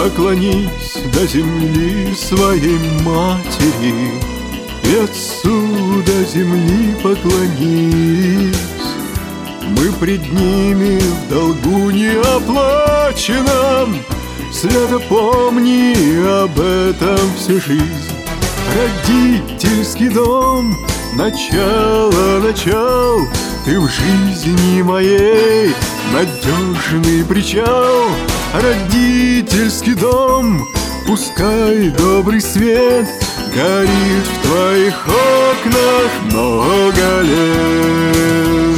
Поклонись до земли своей матери, и отцу до земли поклонись. Мы пред ними в долгу неоплаченном, свято помни об этом всю жизнь. Родительский дом, начало начал, ты в жизни моей надежный причал. Родительский дом, пускай добрый свет горит в твоих окнах много лет.